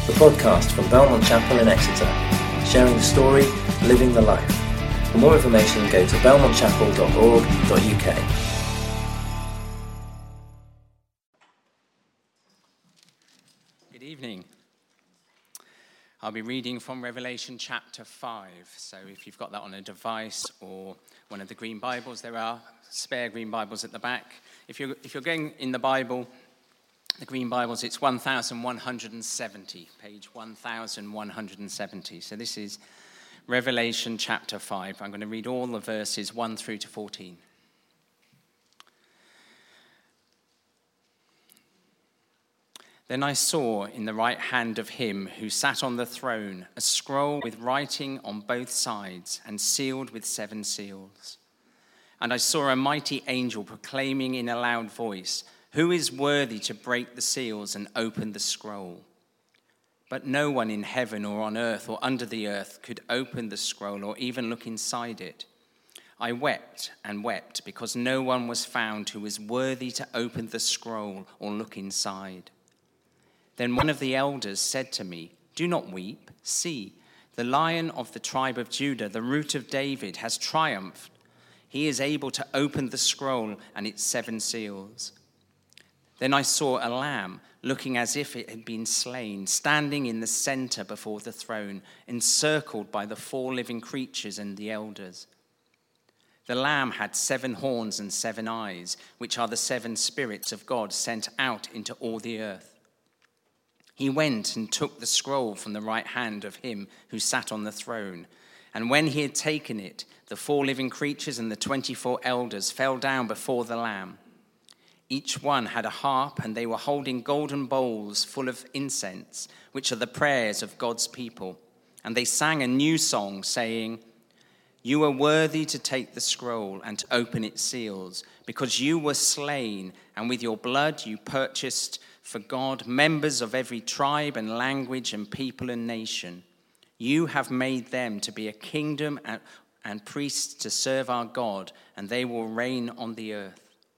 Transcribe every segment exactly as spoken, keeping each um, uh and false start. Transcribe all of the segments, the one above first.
the podcast from Belmont Chapel in Exeter, sharing the story, living the life. For more information, go to belmont chapel dot org dot u k. Good evening. I'll be reading from Revelation chapter five. So if you've got that on a device or one of the green Bibles, there are spare green Bibles at the back. If you're, if you're going in the Bible, the green Bibles, it's one thousand one hundred seventy, page one thousand one hundred seventy. So this is Revelation chapter five. I'm going to read all the verses one through to fourteen. Then I saw in the right hand of him who sat on the throne a scroll with writing on both sides and sealed with seven seals. And I saw a mighty angel proclaiming in a loud voice, "Who is worthy to break the seals and open the scroll?" But no one in heaven or on earth or under the earth could open the scroll or even look inside it. I wept and wept because no one was found who was worthy to open the scroll or look inside. Then one of the elders said to me, "Do not weep. See, the Lion of the tribe of Judah, the Root of David, has triumphed. He is able to open the scroll and its seven seals." Then I saw a lamb, looking as if it had been slain, standing in the center before the throne, encircled by the four living creatures and the elders. The lamb had seven horns and seven eyes, which are the seven spirits of God sent out into all the earth. He went and took the scroll from the right hand of him who sat on the throne. And when he had taken it, the four living creatures and the twenty-four elders fell down before the Lamb. Each one had a harp, and they were holding golden bowls full of incense, which are the prayers of God's people. And they sang a new song, saying, "You are worthy to take the scroll and to open its seals, because you were slain, and with your blood you purchased for God members of every tribe and language and people and nation. You have made them to be a kingdom and, and priests to serve our God, and they will reign on the earth."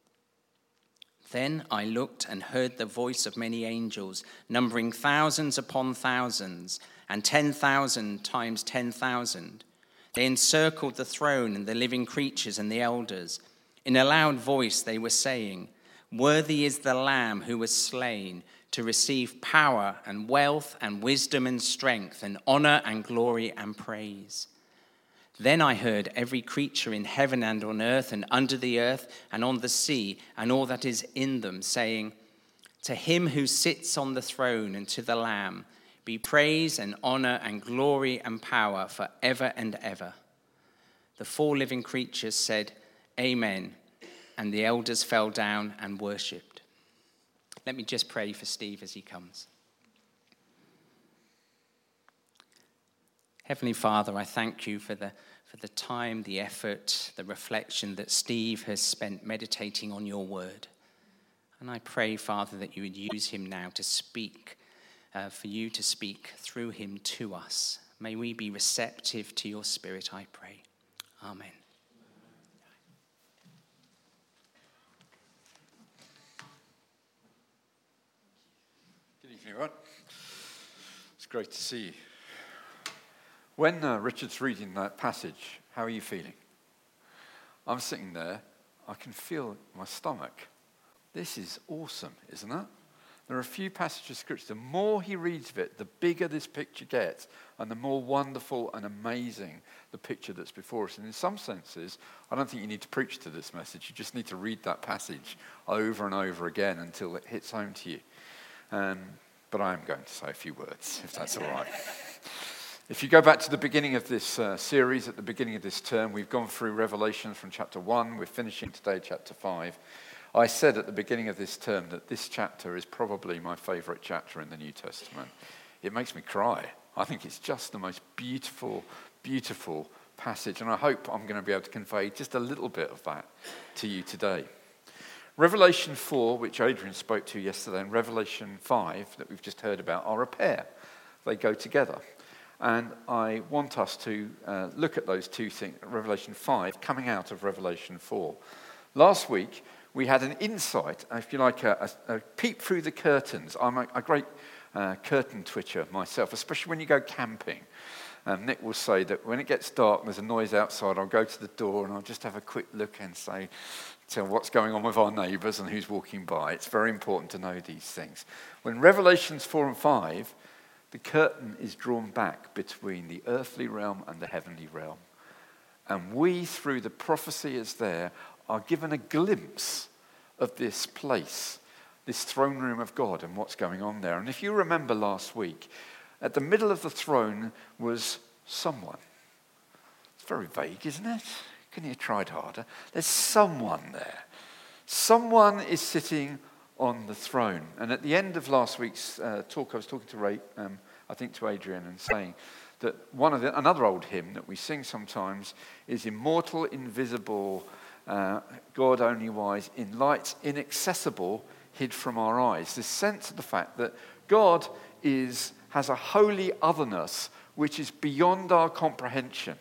Then I looked and heard the voice of many angels, numbering thousands upon thousands, and ten thousand times ten thousand. They encircled the throne and the living creatures and the elders. In a loud voice they were saying, "Worthy is the Lamb who was slain to receive power and wealth and wisdom and strength and honor and glory and praise." Then I heard every creature in heaven and on earth and under the earth and on the sea and all that is in them, saying, "To him who sits on the throne and to the Lamb be praise and honor and glory and power forever and ever." The four living creatures said, "Amen," and the elders fell down and worshipped. Let me just pray for Steve as he comes. Heavenly Father, I thank you for the for the time, the effort, the reflection that Steve has spent meditating on your word. And I pray, Father, that you would use him now to speak, uh, for you to speak through him to us. May we be receptive to your spirit, I pray. Amen. Good evening, everyone. It's great to see you. When uh, Richard's reading that passage, how are you feeling? I'm sitting there, I can feel my stomach. This is awesome, isn't it? There are a few passages of scripture, the more he reads of it, the bigger this picture gets, and the more wonderful and amazing the picture that's before us. And in some senses, I don't think you need to preach to this message, you just need to read that passage over and over again until it hits home to you. Um, but I am going to say a few words, if that's all right. If you go back to the beginning of this uh, series, at the beginning of this term, we've gone through Revelation from chapter one. We're finishing today chapter five. I said at the beginning of this term that this chapter is probably my favourite chapter in the New Testament. It makes me cry. I think it's just the most beautiful, beautiful passage, and I hope I'm going to be able to convey just a little bit of that to you today. Revelation four, which Adrian spoke to yesterday, and Revelation five, that we've just heard about, are a pair. They go together. And I want us to uh, look at those two things, Revelation five, coming out of Revelation four. Last week, we had an insight, if you like, a, a, a peep through the curtains. I'm a, a great uh, curtain twitcher myself, especially when you go camping. Um, Nick will say that when it gets dark and there's a noise outside, I'll go to the door and I'll just have a quick look and say, tell what's going on with our neighbours and who's walking by. It's very important to know these things. When Revelations four and five, the curtain is drawn back between the earthly realm and the heavenly realm. And we, through the prophecy is there, are given a glimpse of this place, this throne room of God and what's going on there. And if you remember last week, at the middle of the throne was someone. It's very vague, isn't it? Couldn't you have tried harder? There's someone there. Someone is sitting on the throne. And at the end of last week's uh, talk, I was talking to Ray, um, I think to Adrian, and saying that one of the, another old hymn that we sing sometimes is immortal, invisible, uh, God only wise, in light inaccessible, hid from our eyes. This sense of the fact that God is has a holy otherness which is beyond our comprehension.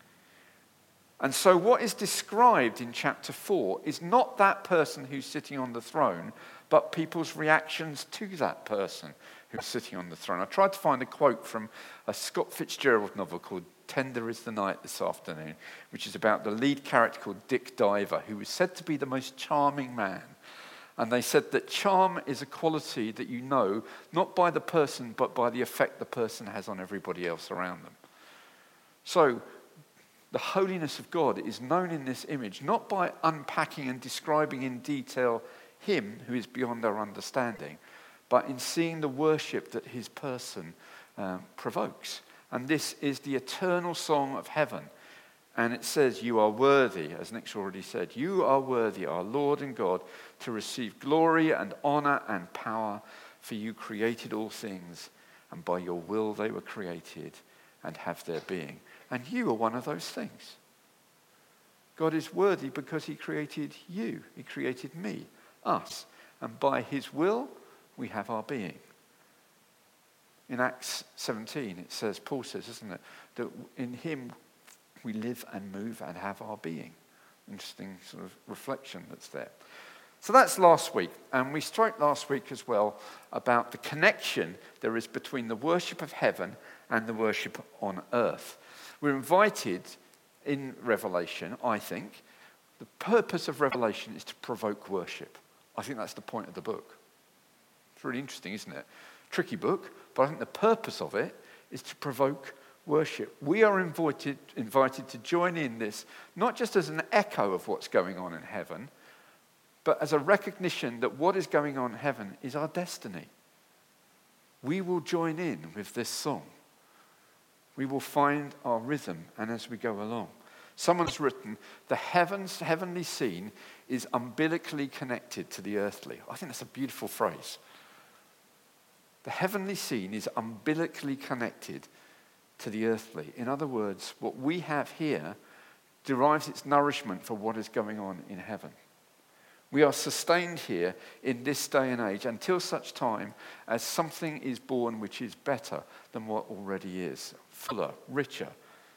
And so what is described in chapter four is not that person who's sitting on the throne, but people's reactions to that person who's sitting on the throne. I tried to find a quote from a Scott Fitzgerald novel called Tender is the Night this afternoon, which is about the lead character called Dick Diver, who was said to be the most charming man. And they said that charm is a quality that you know, not by the person, but by the effect the person has on everybody else around them. So, the holiness of God is known in this image, not by unpacking and describing in detail him who is beyond our understanding, but in seeing the worship that his person um, provokes. And this is the eternal song of heaven. And it says, you are worthy, as Nick's already said, you are worthy, our Lord and God, to receive glory and honor and power, for you created all things, and by your will they were created and have their being. And you are one of those things. God is worthy because he created you. He created me, us. And by his will, we have our being. In Acts seventeen, it says, Paul says, isn't it, that in him we live and move and have our being. Interesting sort of reflection that's there. So that's last week. And we spoke last week as well about the connection there is between the worship of heaven and the worship on earth. We're invited in Revelation, I think, the purpose of Revelation is to provoke worship. I think that's the point of the book. It's really interesting, isn't it? Tricky book, but I think the purpose of it is to provoke worship. We are invited, invited to join in this, not just as an echo of what's going on in heaven, but as a recognition that what is going on in heaven is our destiny. We will join in with this song. We will find our rhythm, and as we go along. Someone's written, the heavens, heavenly scene is umbilically connected to the earthly. I think that's a beautiful phrase. The heavenly scene is umbilically connected to the earthly. In other words, what we have here derives its nourishment for what is going on in heaven. We are sustained here in this day and age until such time as something is born which is better than what already is, fuller, richer.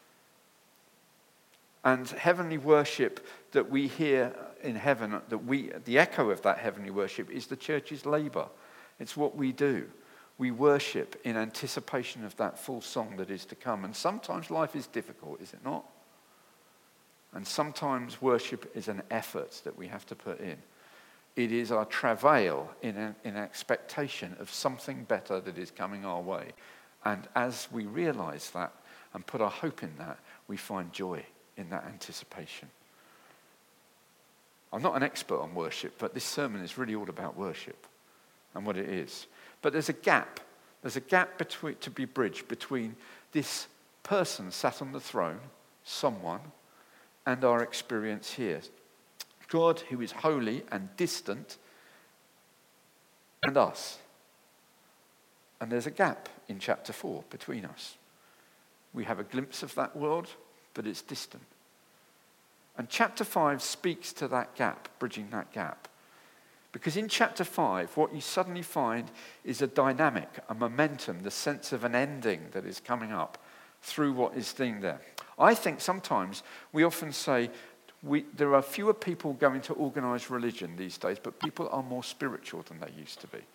And heavenly worship that we hear in heaven, that we, the echo of that heavenly worship is the church's labor. It's what we do. We worship in anticipation of that full song that is to come. And sometimes life is difficult, is it not? And sometimes worship is an effort that we have to put in. It is our travail in, an, in expectation of something better that is coming our way. And as we realize that and put our hope in that, we find joy in that anticipation. I'm not an expert on worship, but this sermon is really all about worship and what it is. But there's a gap. There's a gap between, to be bridged between this person sat on the throne, someone, and our experience here. God, who is holy and distant, and us. And there's a gap in chapter four between us. We have a glimpse of that world, but it's distant. And chapter five speaks to that gap, bridging that gap. Because in chapter five, what you suddenly find is a dynamic, a momentum, the sense of an ending that is coming up through what is being there. I think sometimes we often say we, there are fewer people going to organized religion these days, but people are more spiritual than they used to be.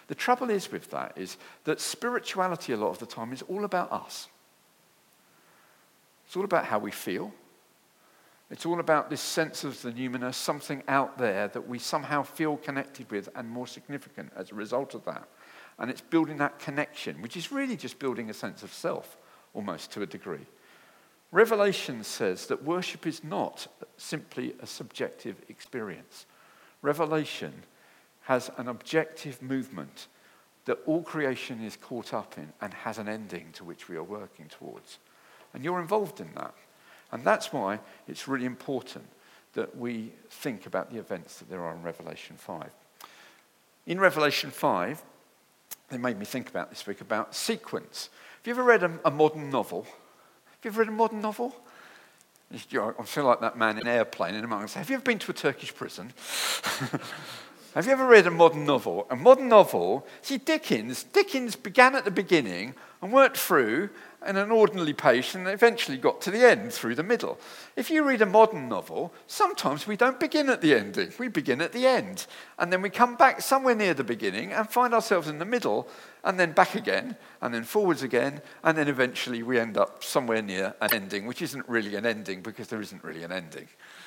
The trouble is with that is that spirituality a lot of the time is all about us. It's all about how we feel. It's all about this sense of the numinous, something out there that we somehow feel connected with and more significant as a result of that. And it's building that connection, which is really just building a sense of self, almost to a degree. Revelation says that worship is not simply a subjective experience. Revelation has an objective movement that all creation is caught up in and has an ending to which we are working towards. And you're involved in that. And that's why it's really important that we think about the events that there are in Revelation five. In Revelation five, they made me think about this week about sequence. Have you ever read a, a modern novel? Have you ever read a modern novel? I feel like that man in Airplane in a moment. Have you ever been to a Turkish prison? Have you ever read a modern novel? A modern novel, see Dickens, Dickens began at the beginning and worked through in an ordinary pace and eventually got to the end through the middle. If you read a modern novel, sometimes we don't begin at the ending, we begin at the end. And then we come back somewhere near the beginning and find ourselves in the middle and then back again and then forwards again and then eventually we end up somewhere near an ending, which isn't really an ending because there isn't really an ending.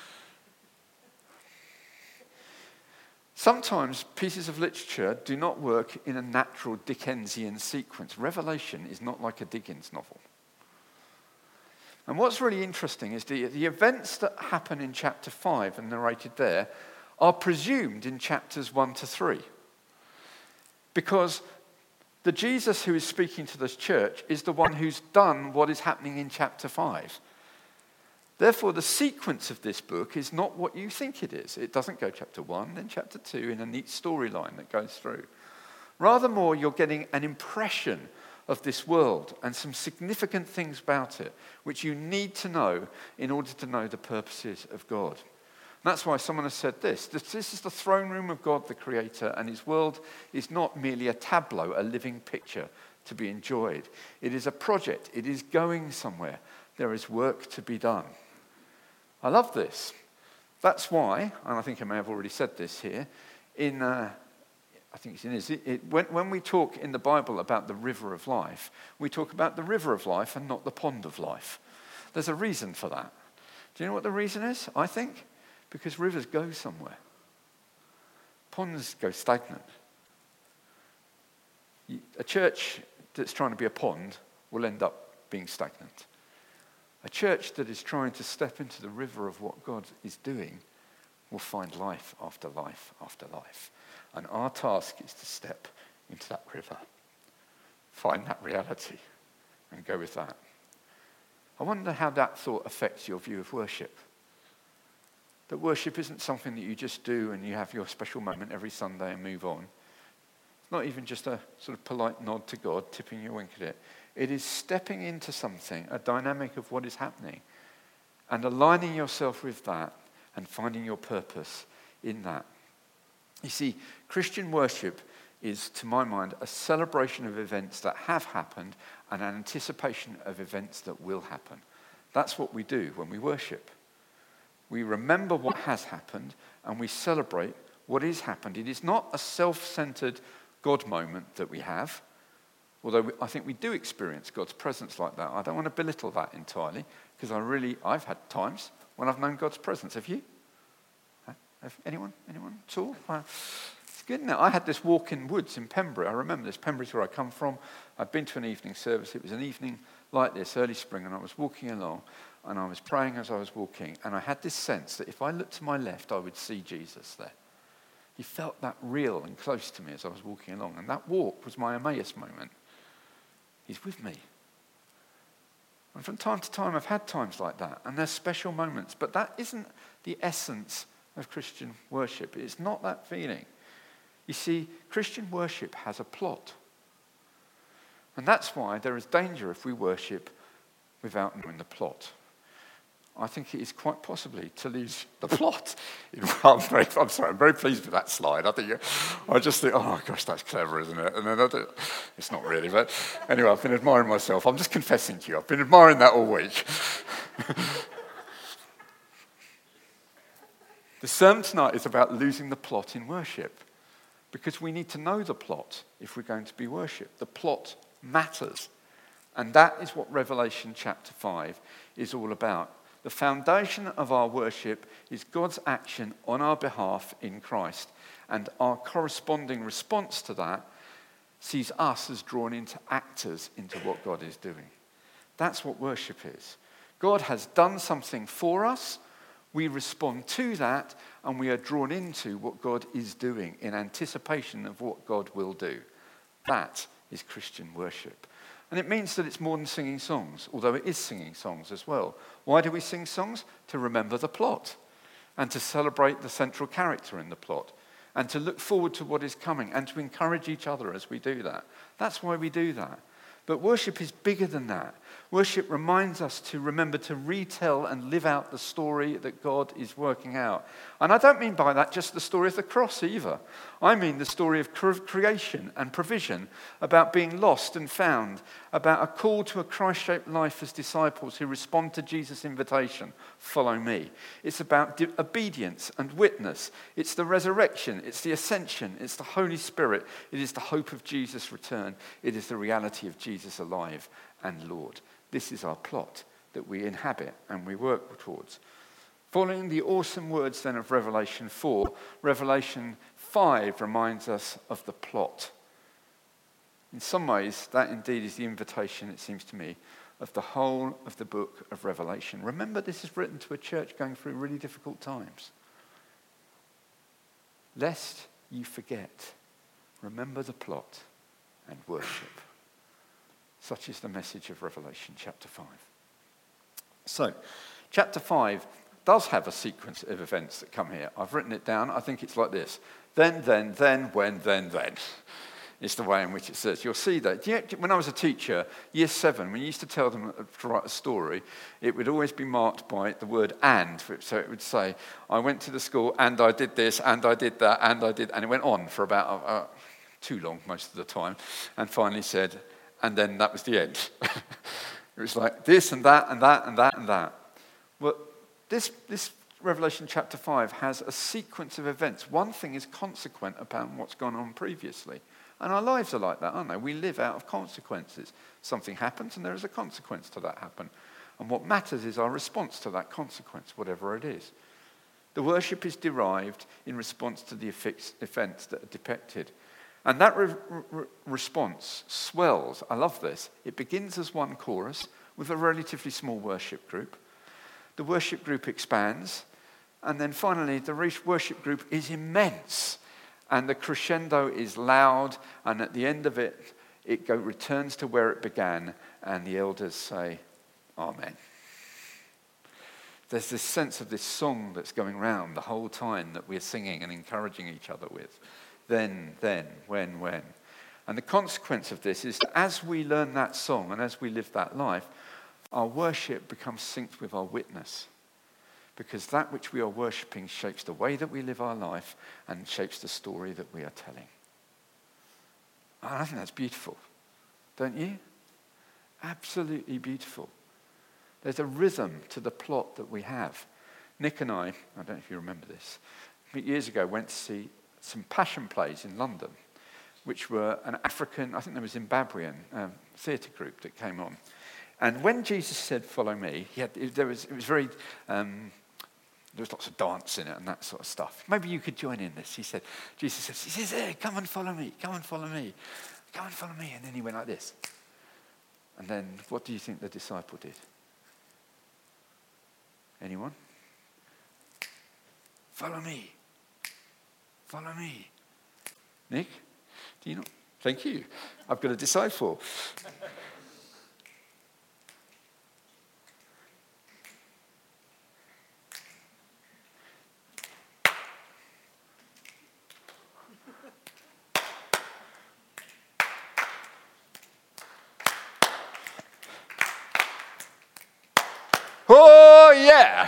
Sometimes pieces of literature do not work in a natural Dickensian sequence. Revelation is not like a Dickens novel. And what's really interesting is the, the events that happen in chapter five and narrated there are presumed in chapters one to three. Because the Jesus who is speaking to this church is the one who's done what is happening in chapter five. Therefore, the sequence of this book is not what you think it is. It doesn't go chapter one, then chapter two in a neat storyline that goes through. Rather more, you're getting an impression of this world and some significant things about it, which you need to know in order to know the purposes of God. And that's why someone has said this. This is the throne room of God, the Creator, and his world is not merely a tableau, a living picture to be enjoyed. It is a project. It is going somewhere. There is work to be done. I love this. That's why, and I think I may have already said this here, in, uh, I think it's in it, it, when, when we talk in the Bible about the river of life, we talk about the river of life and not the pond of life. There's a reason for that. Do you know what the reason is, I think? Because rivers go somewhere. Ponds go stagnant. A church that's trying to be a pond will end up being stagnant. A church that is trying to step into the river of what God is doing will find life after life after life. And our task is to step into that river, find that reality, and go with that. I wonder how that thought affects your view of worship. That worship isn't something that you just do and you have your special moment every Sunday and move on. It's not even just a sort of polite nod to God, tipping your wink at it. It is stepping into something, a dynamic of what is happening, and aligning yourself with that and finding your purpose in that. You see, Christian worship is, to my mind, a celebration of events that have happened and an anticipation of events that will happen. That's what we do when we worship. We remember what has happened and we celebrate what is happened. It is not a self-centered God moment that we have, although I think we do experience God's presence like that. I don't want to belittle that entirely, because I really, I've had times when I've known God's presence. Have you? Have anyone? Anyone at all? It's good, isn't it? I had this walk in woods in Pembury. I remember this. Pembury's where I come from. I'd been to an evening service. It was an evening like this, early spring, and I was walking along, and I was praying as I was walking, and I had this sense that if I looked to my left, I would see Jesus there. He felt that real and close to me as I was walking along, and that walk was my Emmaus moment. He's with me. And from time to time, I've had times like that, and there's special moments, but that isn't the essence of Christian worship. It's not that feeling. You see, Christian worship has a plot. And that's why there is danger if we worship without knowing the plot. I think it is quite possibly to lose the plot. I'm, very, I'm sorry, I'm very pleased with that slide. I think I just think, oh gosh, that's clever, isn't it? And then I do, it's not really, but anyway, I've been admiring myself. I'm just confessing to you, I've been admiring that all week. The sermon tonight is about losing the plot in worship. because we need to know the plot if we're going to be worshipped. The plot matters. And that is what Revelation chapter five is all about. The foundation of our worship is God's action on our behalf in Christ. And our corresponding response to that sees us as drawn into actors into what God is doing. That's what worship is. God has done something for us. We respond to that, and we are drawn into what God is doing in anticipation of what God will do. That is Christian worship. And it means that it's more than singing songs, although it is singing songs as well. Why do we sing songs? To remember the plot, and to celebrate the central character in the plot, and to look forward to what is coming, and to encourage each other as we do that. That's why we do that. But worship is bigger than that. Worship reminds us to remember to retell and live out the story that God is working out. And I don't mean by that just the story of the cross either. I mean the story of creation and provision, about being lost and found, about a call to a Christ-shaped life as disciples who respond to Jesus' invitation, follow me. It's about di- obedience and witness. It's the resurrection. It's the ascension. It's the Holy Spirit. It is the hope of Jesus' return. It is the reality of Jesus alive and Lord. This is our plot that we inhabit and we work towards. Following the awesome words then of Revelation four, Revelation five reminds us of the plot. In some ways, that indeed is the invitation, it seems to me, of the whole of the book of Revelation. Remember, this is written to a church going through really difficult times. Lest you forget, remember the plot and worship. Such is the message of Revelation chapter five. So, chapter five does have a sequence of events that come here. I've written it down. I think it's like this. Then, then, then, when, then, then. It's the way in which it says. You'll see that. You know, when I was a teacher, year seven, when you used to tell them to write a story, it would always be marked by the word and. So it would say, I went to the school and I did this and I did that and I did, and it went on for about uh, uh, too long most of the time, and finally said, and then that was the end. It was like this and that and that and that and that. Well, this, this Revelation chapter five has a sequence of events. One thing is consequent upon what's gone on previously. And our lives are like that, aren't they? We live out of consequences. Something happens and there is a consequence to that happen. And what matters is our response to that consequence, whatever it is. The worship is derived in response to the events that are depicted. And that re- re- response swells. I love this. It begins as one chorus with a relatively small worship group. The worship group expands. And then finally, the re- worship group is immense. And the crescendo is loud. And at the end of it, it go, returns to where it began. And the elders say, Amen. There's this sense of this song that's going round the whole time that we're singing and encouraging each other with. Then, then, when, when. And the consequence of this is that as we learn that song and as we live that life, our worship becomes synced with our witness. Because that which we are worshipping shapes the way that we live our life and shapes the story that we are telling. And I think that's beautiful, don't you? Absolutely beautiful. There's a rhythm to the plot that we have. Nick and I, I don't know if you remember this, years ago went to see some passion plays in London, which were an African, I think they were Zimbabwean um, theatre group that came on. And when Jesus said, follow me, he had, there was, it was very, um, there was lots of dance in it and that sort of stuff. Maybe you could join in this. He said, Jesus says, he says, hey, come and follow me, come and follow me, come and follow me. And then he went like this. And then what do you think the disciple did? Anyone? Follow me. Follow me. Nick, do you know? Thank you. I've got a disciple. Oh, yeah.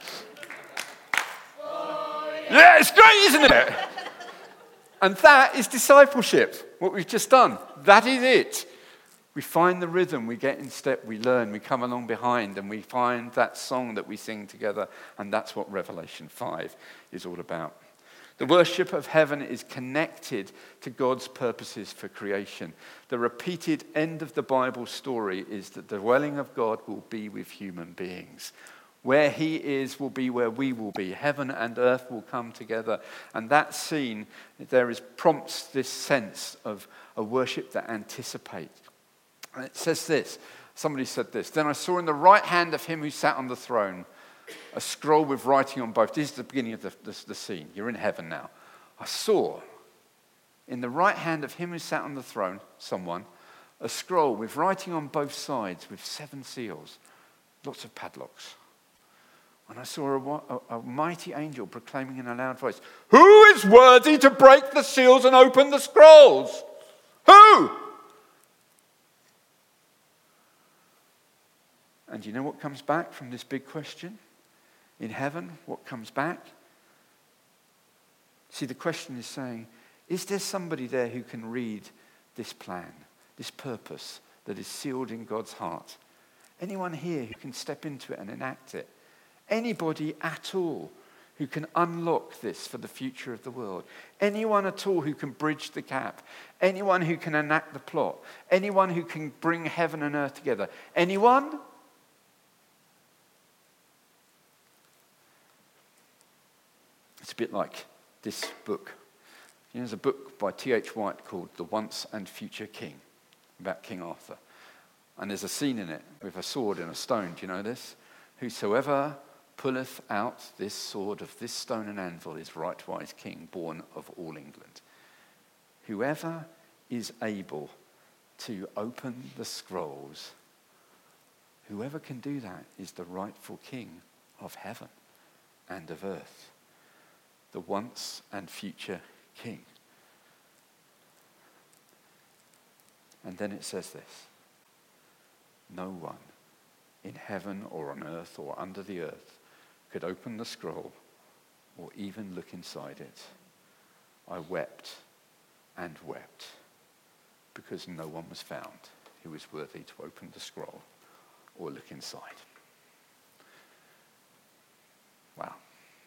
Yeah, it's great, isn't it? And that is discipleship, what we've just done. That is it. We find the rhythm, we get in step, we learn, we come along behind, and we find that song that we sing together, and that's what Revelation five is all about. The worship of heaven is connected to God's purposes for creation. The repeated end of the Bible story is that the dwelling of God will be with human beings. Where he is will be where we will be. Heaven and earth will come together. And that scene, there is prompts this sense of a worship that anticipates. And it says this, somebody said this, "Then I saw in the right hand of him who sat on the throne a scroll with writing on both." This is the beginning of the, the, the scene. You're in heaven now. "I saw in the right hand of him who sat on the throne," someone, "a scroll with writing on both sides with seven seals," lots of padlocks. "And I saw a, a, a mighty angel proclaiming in a loud voice, 'Who is worthy to break the seals and open the scrolls?'" Who? And do you know what comes back from this big question? In heaven, what comes back? See, the question is saying, is there somebody there who can read this plan, this purpose that is sealed in God's heart? Anyone here who can step into it and enact it? Anybody at all who can unlock this for the future of the world? Anyone at all who can bridge the gap? Anyone who can enact the plot? Anyone who can bring heaven and earth together? Anyone? It's a bit like this book. You know, there's a book by T H White called The Once and Future King, about King Arthur. And there's a scene in it with a sword and a stone. Do you know this? "Whosoever pulleth out this sword of this stone and anvil is rightwise king, born of all England." Whoever is able to open the scrolls, whoever can do that is the rightful king of heaven and of earth. The once and future king. And then it says this, "No one in heaven or on earth or under the earth could open the scroll or even look inside it. I wept and wept because no one was found who was worthy to open the scroll or look inside." Wow.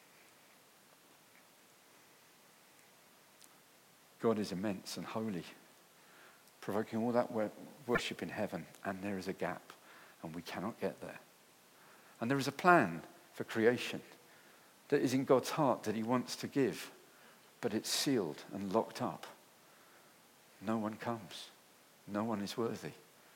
God is immense and holy, provoking all that worship in heaven, and there is a gap, and we cannot get there. And there is a plan for creation that is in God's heart that he wants to give, but it's sealed and locked up. No one comes. No one is worthy.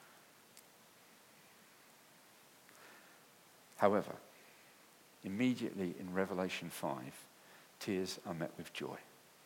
However, immediately in Revelation five, tears are met with joy.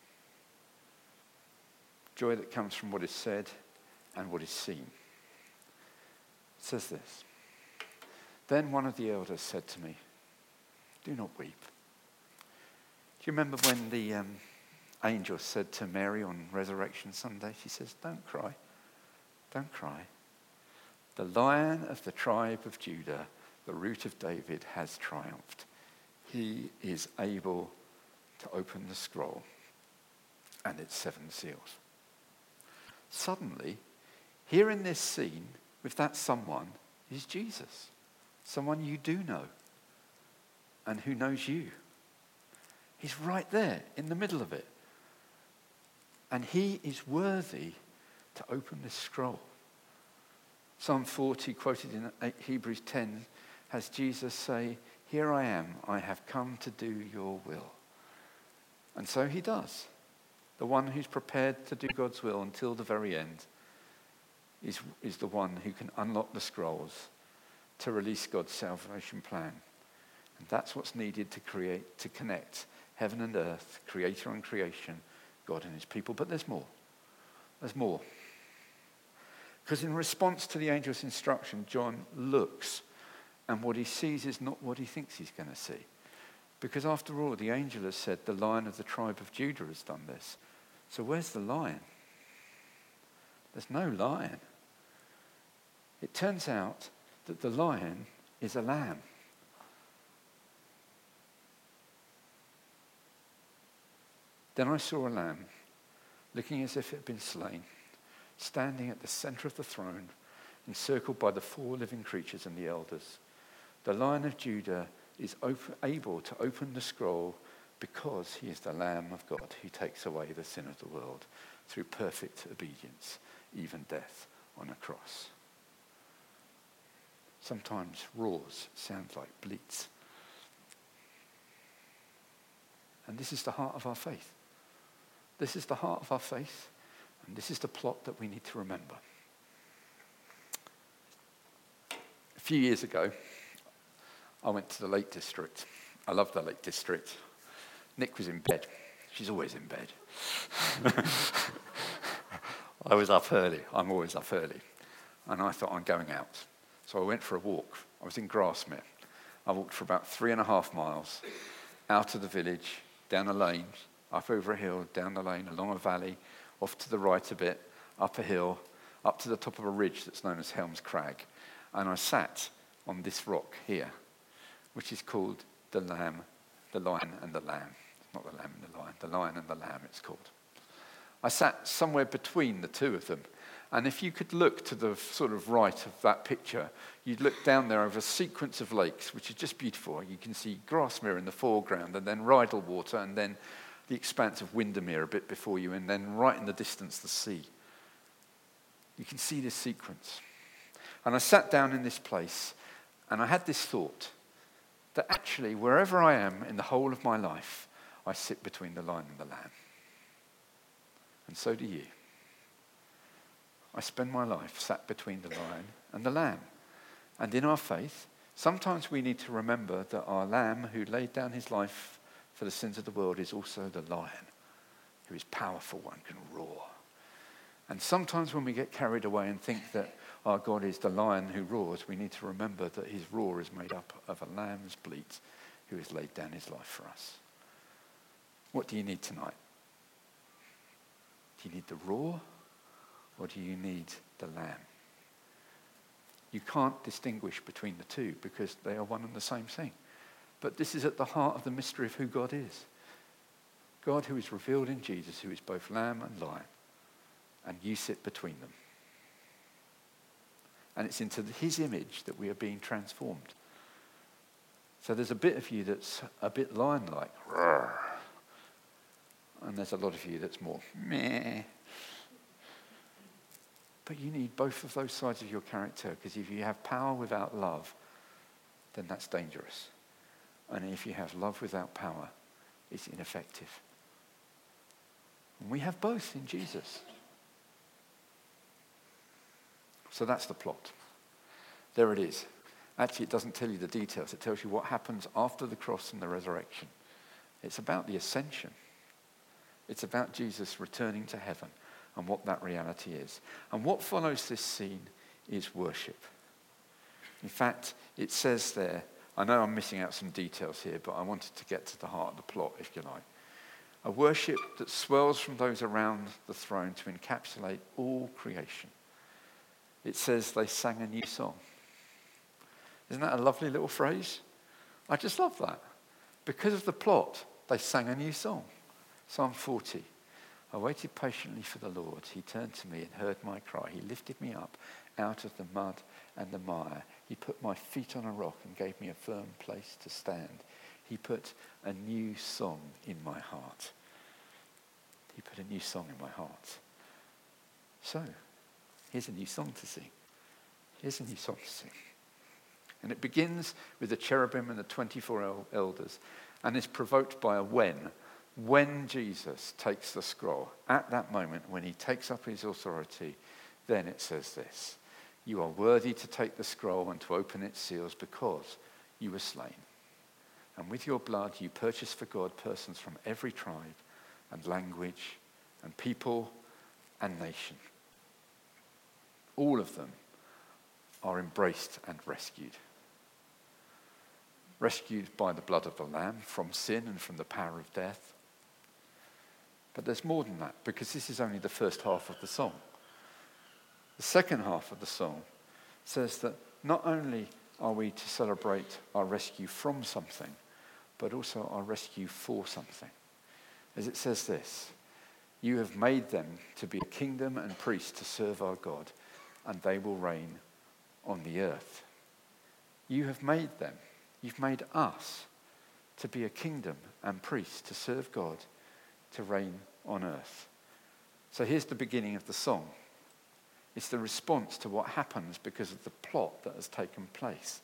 Joy that comes from what is said and what is seen. It says this, "Then one of the elders said to me, 'Do not weep.'" Do you remember when the um, angel said to Mary on Resurrection Sunday, she says, "Don't cry, don't cry. The Lion of the tribe of Judah, the Root of David, has triumphed. He is able to open the scroll and its seven seals." Suddenly, here in this scene, with that someone, is Jesus. Someone you do know and who knows you. He's right there in the middle of it. And he is worthy to open this scroll. Psalm forty, quoted in Hebrews ten, has Jesus say, "Here I am, I have come to do your will." And so he does. The one who's prepared to do God's will until the very end is, is the one who can unlock the scrolls to release God's salvation plan. And that's what's needed to create, to connect heaven and earth, creator and creation, God and his people. But there's more. There's more. Because in response to the angel's instruction, John looks, and what he sees is not what he thinks he's going to see. Because after all, the angel has said the Lion of the tribe of Judah has done this. So where's the lion? There's no lion. It turns out that the lion is a lamb. Then I saw a lamb, looking as if it had been slain, standing at the center of the throne, encircled by the four living creatures and the elders. The Lion of Judah is open, able to open the scroll because he is the Lamb of God who takes away the sin of the world through perfect obedience, even death on a cross. Sometimes roars sound like bleats. And this is the heart of our faith. This is the heart of our faith, and this is the plot that we need to remember. A few years ago, I went to the Lake District. I love the Lake District. Nick was in bed. She's always in bed. I was up early. I'm always up early. And I thought, I'm going out. So I went for a walk. I was in Grasmere. I walked for about three and a half miles out of the village, down a lane, up over a hill, down the lane, along a valley, off to the right a bit, up a hill, up to the top of a ridge that's known as Helm's Crag. And I sat on this rock here, which is called the Lamb, the Lion and the Lamb. Not the Lamb and the Lion, the Lion and the Lamb it's called. I sat somewhere between the two of them. And if you could look to the sort of right of that picture, you'd look down there over a sequence of lakes, which is just beautiful. You can see Grasmere in the foreground, and then Rydal Water, and then the expanse of Windermere a bit before you, and then right in the distance, the sea. You can see this sequence. And I sat down in this place, and I had this thought that actually, wherever I am in the whole of my life, I sit between the Lion and the Lamb. And so do you. I spend my life sat between the Lion and the Lamb. And in our faith, sometimes we need to remember that our Lamb who laid down his life for the sins of the world is also the Lion, who is powerful and can roar. And sometimes when we get carried away and think that our God is the Lion who roars, we need to remember that his roar is made up of a lamb's bleat who has laid down his life for us. What do you need tonight? Do you need the roar, or do you need the lamb? You can't distinguish between the two because they are one and the same thing. But this is at the heart of the mystery of who God is. God who is revealed in Jesus, who is both lamb and lion. And you sit between them. And it's into his image that we are being transformed. So there's a bit of you that's a bit lion-like. And there's a lot of you that's more meh. But you need both of those sides of your character, because if you have power without love, then that's dangerous. And if you have love without power, it's ineffective. And we have both in Jesus. So that's the plot. There it is. Actually, it doesn't tell you the details. It tells you what happens after the cross and the resurrection. It's about the ascension. It's about Jesus returning to heaven and what that reality is. And what follows this scene is worship. In fact, it says there, I know I'm missing out some details here, but I wanted to get to the heart of the plot, if you like. A worship that swells from those around the throne to encapsulate all creation. It says they sang a new song. Isn't that a lovely little phrase? I just love that. Because of the plot, they sang a new song. Psalm forty. I waited patiently for the Lord. He turned to me and heard my cry. He lifted me up out of the mud and the mire. He put my feet on a rock and gave me a firm place to stand. He put a new song in my heart. He put a new song in my heart. So, here's a new song to sing. Here's a new song to sing. And it begins with the cherubim and the twenty-four el- elders, and is provoked by a when. When Jesus takes the scroll, at that moment, when he takes up his authority, then it says this: you are worthy to take the scroll and to open its seals because you were slain. And with your blood you purchased for God persons from every tribe and language and people and nation. All of them are embraced and rescued. Rescued by the blood of the Lamb from sin and from the power of death. But there's more than that, because this is only the first half of the song. The second half of the song says that not only are we to celebrate our rescue from something, but also our rescue for something. As it says this: you have made them to be a kingdom and priests to serve our God, and they will reign on the earth. You have made them. You've made us to be a kingdom and priests, to serve God, to reign on earth. So here's the beginning of the song. It's the response to what happens because of the plot that has taken place.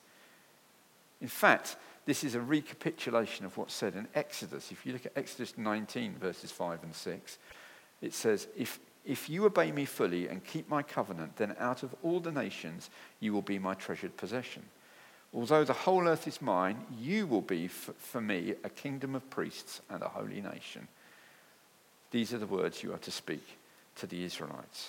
In fact, this is a recapitulation of what's said in Exodus. If you look at Exodus nineteen, verses five and six, it says, if, if you obey me fully and keep my covenant, then out of all the nations you will be my treasured possession. Although the whole earth is mine, you will be f- for me a kingdom of priests and a holy nation. These are the words you are to speak to the Israelites.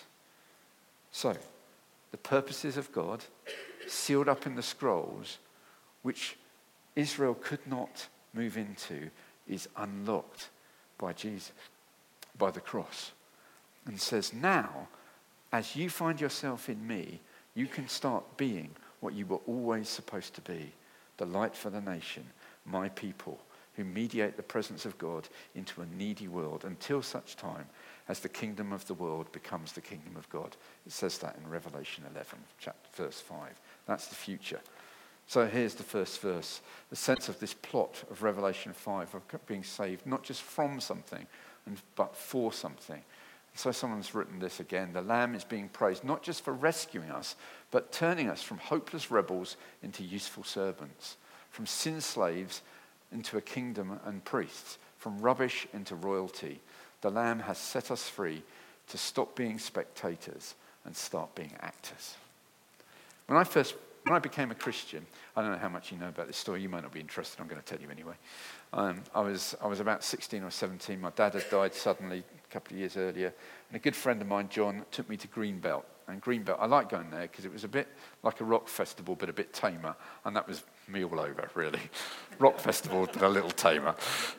So, the purposes of God, sealed up in the scrolls, which Israel could not move into, is unlocked by Jesus, by the cross. And says, now, as you find yourself in me, you can start being what you were always supposed to be, the light for the nation, my people, who mediate the presence of God into a needy world until such time as the kingdom of the world becomes the kingdom of God. It says that in Revelation eleven, chapter, verse five. That's the future. So here's the first verse, the sense of this plot of Revelation five, of being saved, not just from something, but for something. So someone's written this again. The Lamb is being praised not just for rescuing us, but turning us from hopeless rebels into useful servants, from sin slaves into a kingdom and priests, from rubbish into royalty. The Lamb has set us free to stop being spectators and start being actors. When I first, when I became a Christian, I don't know how much you know about this story. You might not be interested. I'm going to tell you anyway. Um, I was I was about sixteen or seventeen. My dad had died suddenly a couple of years earlier, and a good friend of mine, John, took me to Greenbelt. And Greenbelt, I like going there because it was a bit like a rock festival, but a bit tamer. And that was me all over, really. Rock festival, but a little tamer.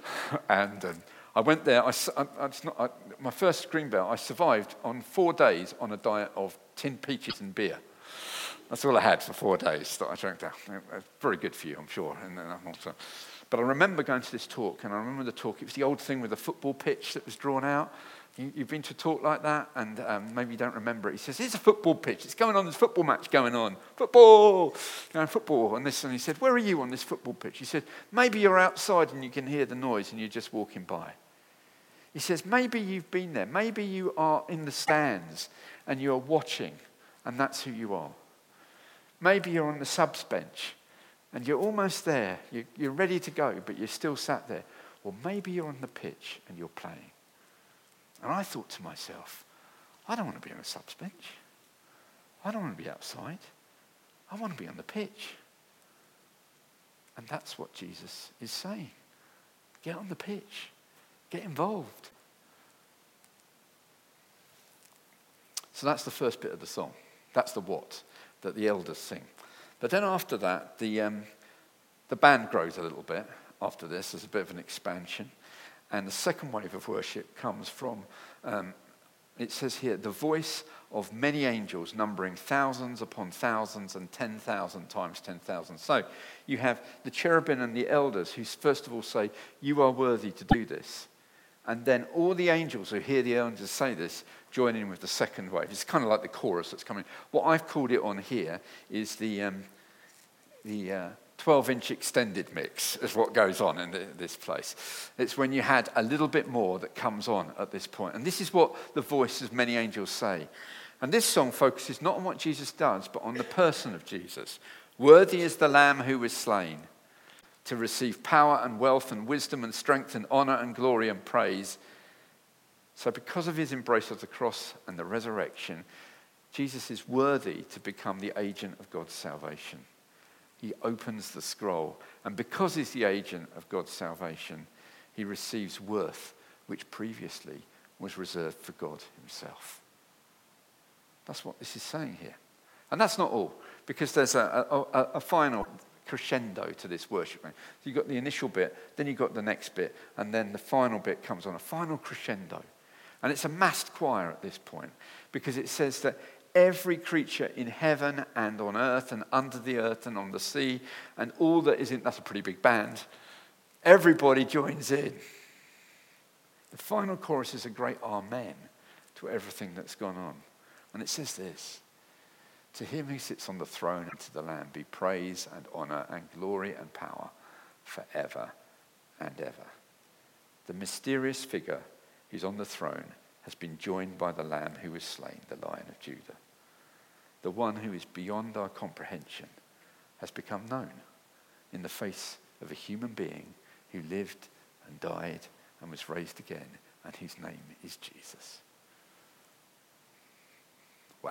And um, I went there. I, I, I, it's not, I, my first Greenbelt, I survived on four days on a diet of tinned peaches and beer. That's all I had for four days that I drank that. Very good for you, I'm sure. And then I'm also, but I remember going to this talk, and I remember the talk. It was the old thing with the football pitch that was drawn out. You, you've been to a talk like that, and um, maybe you don't remember it. He says, "Here's a football pitch. It's going on. There's a football match going on. Football, going football." And this, and he said, "Where are you on this football pitch?" He said, "Maybe you're outside and you can hear the noise, and you're just walking by." He says, "Maybe you've been there. Maybe you are in the stands and you're watching, and that's who you are. Maybe you're on the subs bench and you're almost there. You're, you're ready to go, but you're still sat there. Or maybe you're on the pitch and you're playing." And I thought to myself, I don't want to be on a subs bench. I don't want to be outside. I want to be on the pitch. And that's what Jesus is saying. Get on the pitch. Get involved. So that's the first bit of the song. That's the what that the elders sing. But then after that, the um, the band grows a little bit after this. There's a bit of an expansion. And the second wave of worship comes from, um, it says here, the voice of many angels numbering thousands upon thousands and ten thousand times ten thousand. So you have the cherubim and the elders who first of all say, "You are worthy to do this." And then all the angels who hear the angels say this join in with the second wave. It's kind of like the chorus that's coming. What I've called it on here is the um, the uh, twelve-inch extended mix is what goes on in the, this place. It's when you had a little bit more that comes on at this point. And this is what the voice of many angels say. And this song focuses not on what Jesus does, but on the person of Jesus. Worthy is the Lamb who was slain to receive power and wealth and wisdom and strength and honor and glory and praise. So because of his embrace of the cross and the resurrection, Jesus is worthy to become the agent of God's salvation. He opens the scroll, and because he's the agent of God's salvation, he receives worth which previously was reserved for God himself. That's what this is saying here. And that's not all, because there's a, a, a final crescendo to this worship. So you've got the initial bit, then you've got the next bit, and then the final bit comes on, a final crescendo. And it's a massed choir at this point, because it says that every creature in heaven and on earth and under the earth and on the sea and all that is in, that's a pretty big band, everybody joins in. The final chorus is a great amen to everything that's gone on. And it says this: "To him who sits on the throne and to the Lamb be praise and honor and glory and power forever and ever. The mysterious figure who's on the throne has been joined by the Lamb who was slain, the Lion of Judah. The one who is beyond our comprehension has become known in the face of a human being who lived and died and was raised again, and whose name is Jesus. Wow.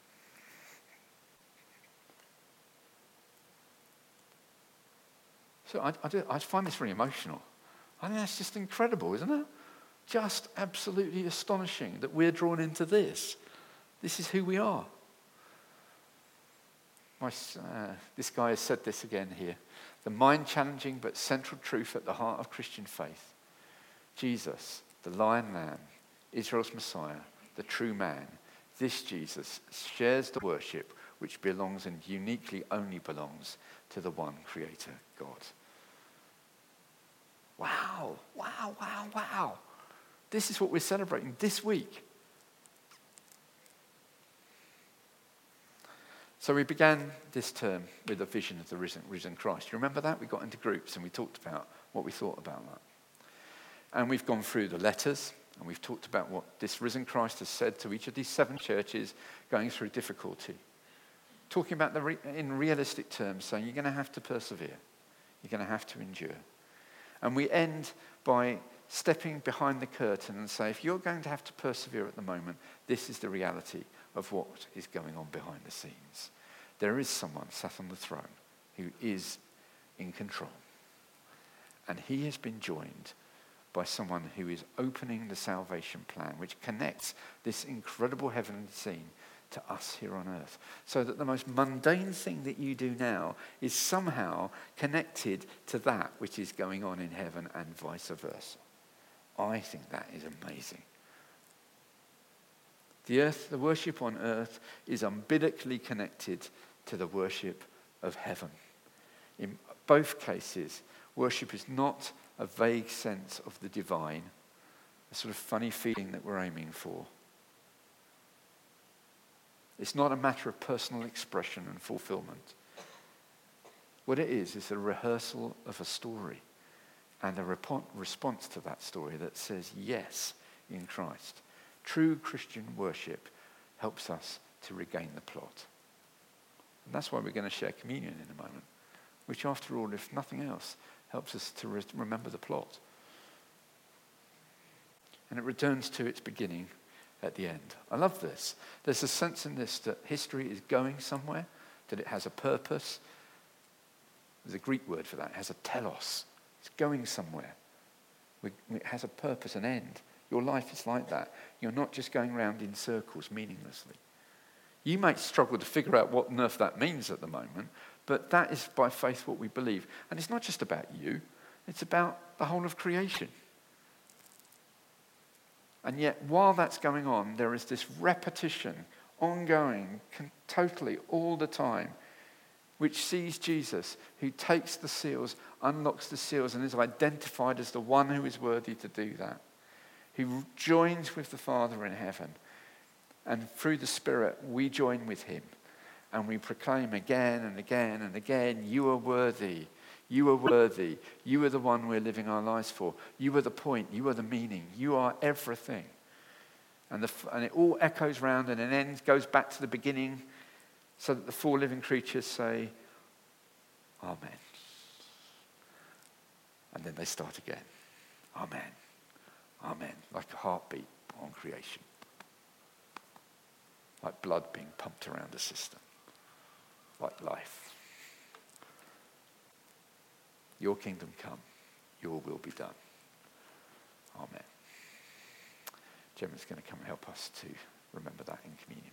So I, I, do, I find this really emotional. I think that's just incredible, isn't it? Just absolutely astonishing that we're drawn into this. This is who we are. My, uh, this guy has said this again here. The mind-challenging but central truth at the heart of Christian faith. Jesus, the Lion Lamb, Israel's Messiah, the true man. This Jesus shares the worship which belongs and uniquely only belongs to the one Creator, God. Wow, wow, wow, wow. This is what we're celebrating this week. So we began this term with a vision of the risen, risen Christ. You remember that? We got into groups and we talked about what we thought about that. And we've gone through the letters and we've talked about what this risen Christ has said to each of these seven churches going through difficulty. Talking about the re- in realistic terms, saying you're going to have to persevere. You're going to have to endure. And we end by stepping behind the curtain and say, if you're going to have to persevere at the moment, this is the reality of what is going on behind the scenes. There is someone sat on the throne who is in control. And he has been joined by someone who is opening the salvation plan, which connects this incredible heavenly scene to us here on earth. So that the most mundane thing that you do now is somehow connected to that which is going on in heaven and vice versa. I think that is amazing. The earth, the worship on earth is umbilically connected to the worship of heaven. In both cases, worship is not a vague sense of the divine, a sort of funny feeling that we're aiming for. It's not a matter of personal expression and fulfillment. What it is is a rehearsal of a story and a rep- response to that story that says yes in Christ. True Christian worship helps us to regain the plot. And that's why we're going to share communion in a moment, which after all, if nothing else, helps us to re- remember the plot. And it returns to its beginning at the end. I love this. There's a sense in this that history is going somewhere, that it has a purpose. There's a Greek word for that. It has a telos. It's going somewhere. It has a purpose, an end. Your life is like that. You're not just going round in circles meaninglessly. You might struggle to figure out what on earth that means at the moment, but that is by faith what we believe. And it's not just about you. It's about the whole of creation. And yet, while that's going on, there is this repetition, ongoing, con- totally, all the time, which sees Jesus, who takes the seals, unlocks the seals, and is identified as the one who is worthy to do that. Who joins with the Father in heaven. And through the Spirit, we join with him. And we proclaim again and again and again, you are worthy. You are worthy. You are the one we're living our lives for. You are the point. You are the meaning. You are everything. And, the, and it all echoes round and it ends, goes back to the beginning so that the four living creatures say, Amen. And then they start again. Amen. Amen. Like a heartbeat on creation. Like blood being pumped around a system. Like life. Your kingdom come, your will be done. Amen. Gemma's going to come and help us to remember that in communion.